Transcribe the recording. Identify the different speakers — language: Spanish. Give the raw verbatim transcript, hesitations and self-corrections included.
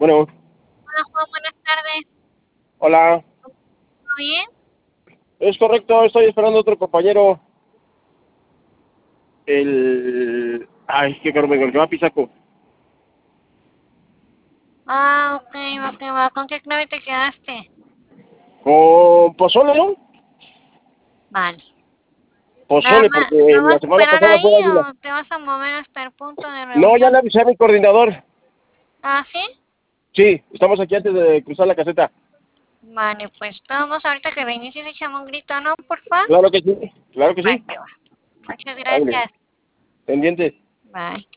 Speaker 1: Bueno,
Speaker 2: Hola Juan, buenas tardes.
Speaker 1: hola.
Speaker 2: ¿Todo bien?
Speaker 1: Es correcto, estoy esperando a otro compañero. El... Ay, qué caro, el que va a Pisaco.
Speaker 2: Ah, ok, ok, va. ¿Con qué clave te quedaste?
Speaker 1: Con Pozole, ¿no?
Speaker 2: Vale. ¿Nada
Speaker 1: Pozole,
Speaker 2: más,
Speaker 1: porque
Speaker 2: ¿no
Speaker 1: la
Speaker 2: vas a
Speaker 1: semana
Speaker 2: esperar
Speaker 1: pasada
Speaker 2: ahí
Speaker 1: fue Águila.
Speaker 2: o te vas a mover hasta el punto de
Speaker 1: No, ya
Speaker 2: reunión?
Speaker 1: le avisé a mi coordinador.
Speaker 2: Ah, ¿sí?
Speaker 1: Sí, estamos aquí antes de cruzar la caseta.
Speaker 2: Vale, pues vamos ahorita que reinicies echamos un grito, ¿no? Porfa.
Speaker 1: Claro que sí, claro que
Speaker 2: Va,
Speaker 1: sí.
Speaker 2: que va. Muchas
Speaker 1: Ándale,
Speaker 2: gracias.
Speaker 1: pendiente.
Speaker 2: Bye.